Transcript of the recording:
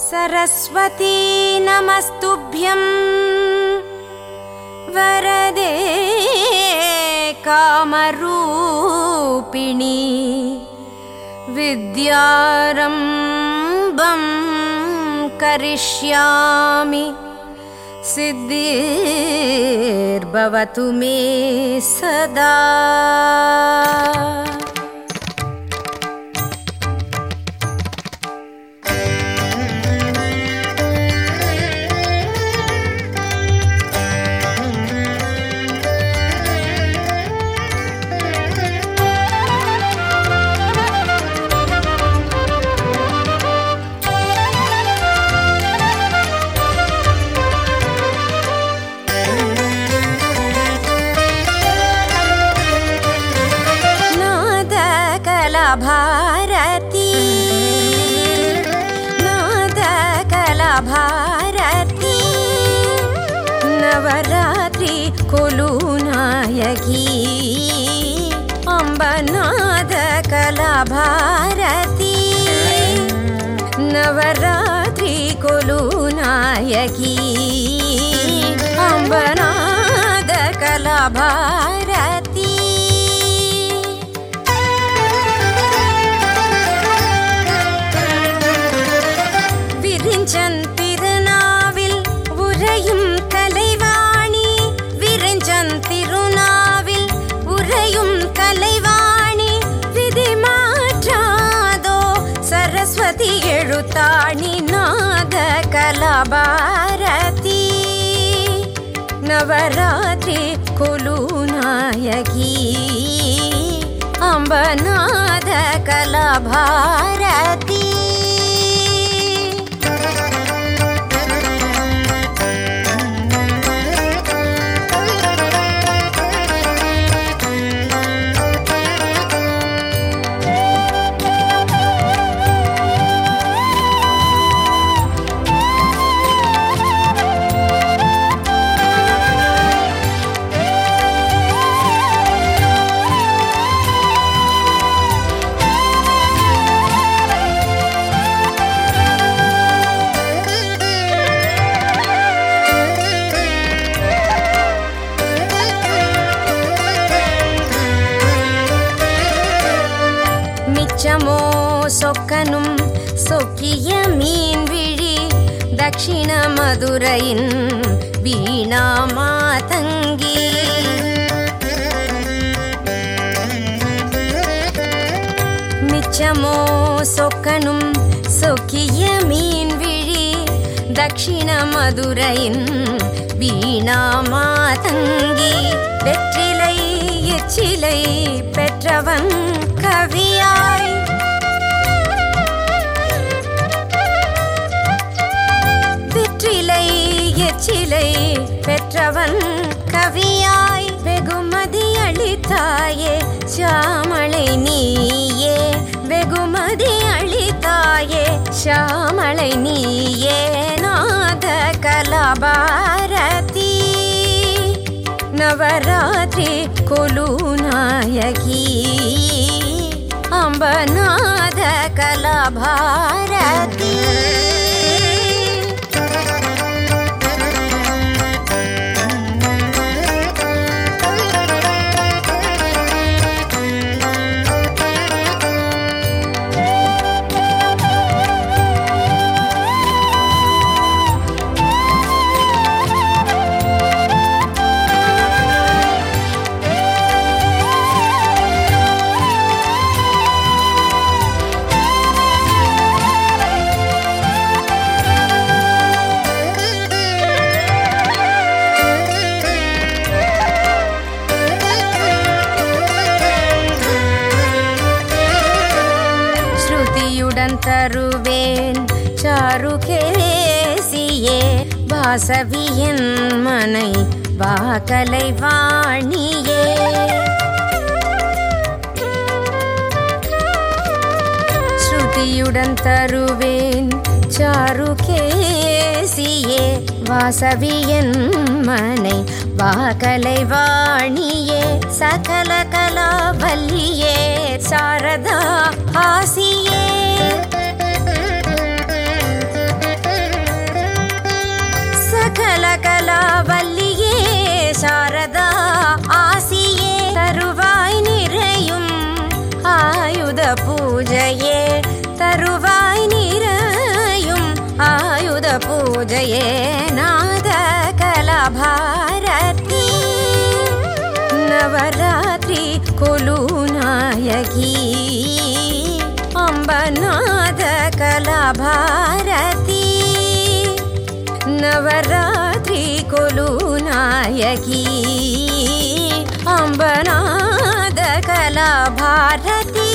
सरस्वती नमस्तुभ्यं वरदे कामरूपिणी विद्यारम्भं करिष्यामि सिद्धिर्भवतु मे सदा। भारती नादकला भारती नवरात्रि कुलुनायकी अम्ब नादकला भारती नवरात्रि कुलुनायकी अम्ब नादकला भारती திருநாவில் உறையும் கலைவாணி விரஞ்சன் திருநாவில் உறையும் கலைவாணி விதி மாற்றாதோ சரஸ்வதி எழுத்தாணி நாத கலாபாரதி நவராத்திரி குலுநாயகி அம்ப நாத கலாபாரதி மிச்சமோ சொக்கனும் சொக்கிய மீன் விழி தக்ஷிண மதுரையின் வீணா மாதங்கி மிச்சமோ சொக்கனும் சொக்கிய மீன் விழி தக்ஷிண மதுரையின் வீணா மாதங்கி வெற்றிலை எச்சிலை பெற்றவன் கவியாய் வெற்றிலை எச்சிலை பெற்றவன் கவியாய் வெகுமதி அளித்தாயே ஷாமளை நீயே வெகுமதி அளித்தாயே ஷாமளை நீயே நாத கலாபாரதி நவராத்திரி குலுநாயகி அம்ப நாத கலாபாரதி தருவேன் சாருகேசியே வாசவியன் மனை வாகலை வாணியே ஸ்ருதியுடன் தருவேன் சாருகேசியே வாசவியன் மனை வாகலை வாணியே சகல கலாவல்லியே சாரதா ஆசியே जये नादकलाभारती नवरात्रि कुलुनायकी अम्ब नादकलाभारती नवरात्रि कुलुनायकी अम्ब नादकलाभारती